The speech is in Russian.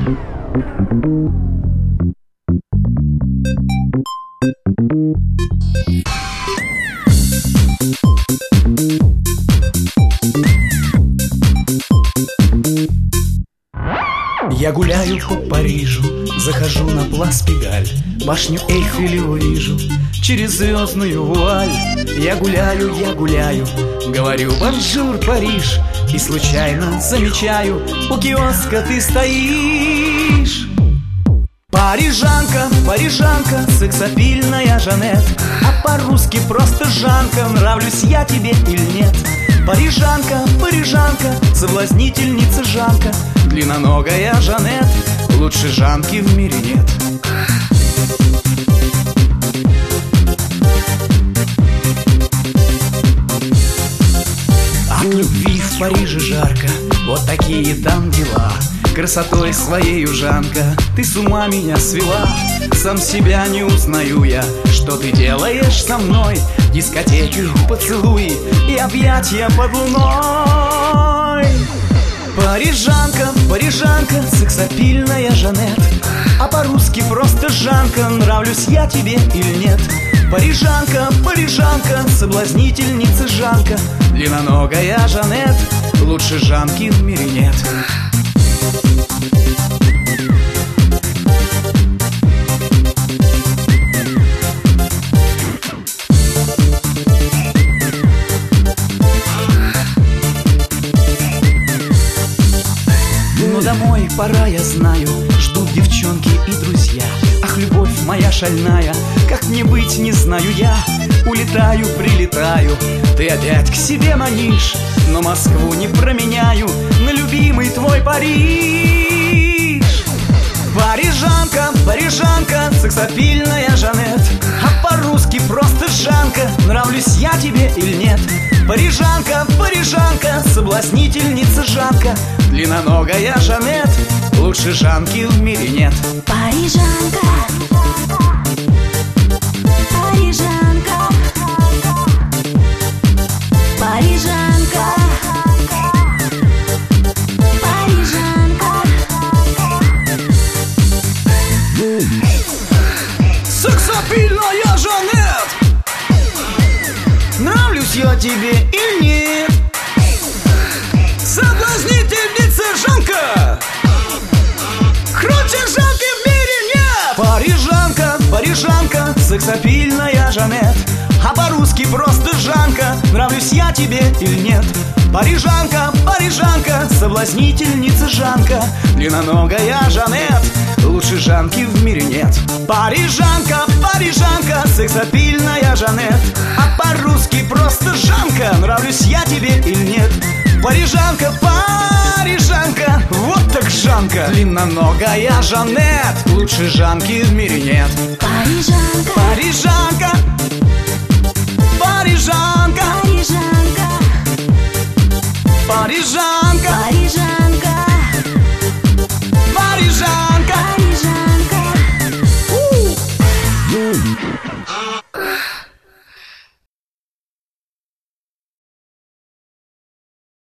Я гуляю по Парижу, захожу на Плас Пигаль, башню Эйфелеву вижу через звездную вуаль. Я гуляю, говорю бонжур, Париж, и случайно замечаю, у киоска ты стоишь. Парижанка, парижанка, сексапильная Жанет, а по-русски просто Жанка, нравлюсь я тебе или нет? Парижанка, парижанка, соблазнительница Жанка, длинноногая Жанет, лучше Жанки в мире нет. От любви в Париже жарко, вот такие там дела. Красотой своей, Жанка, ты с ума меня свела. Сам себя не узнаю я, что ты делаешь со мной. Дискотеки, поцелуи и объятия под луной. Парижанка, парижанка, сексапильная Жанет, а по-русски просто Жанка, нравлюсь я тебе или нет? Парижанка, парижанка, соблазнительница Жанка, длинноногая Жанет, лучше Жанки в мире нет. Ну домой пора, я знаю, ждут девчонки и друзья. Ах, любовь моя шальная, как мне быть, не знаю я. Улетаю, прилетаю, ты опять к себе манишь, но Москву не променяю на любимый твой Париж. Парижанка, парижанка, сексапильная Жанет, а по-русски просто Жанка, нравлюсь я тебе или нет? Парижанка, парижанка, соблазнительница Жанка, длинноногая Жанет, лучше Жанки в мире нет. Парижанка, парижанка, парижанка, парижанка. Сексапильная Жанет, нравлюсь я тебе или нет? Соблазнительница Жанка, круче Жанки в мире нет. Парижанка, парижанка, сексапильная Жанет, а по-русски просто Жанка, нравлюсь я тебе или нет? Парижанка, парижанка, соблазнительница Жанка, длинноногая Жанет, лучше Жанки в мире нет. Парижанка, парижанка, сексапильная Жанет, а по-русски просто Жанка, нравлюсь я тебе или нет? Парижанка, парижанка, вот так Жанка, длинноногая Жанет, лучше Жанки в мире нет.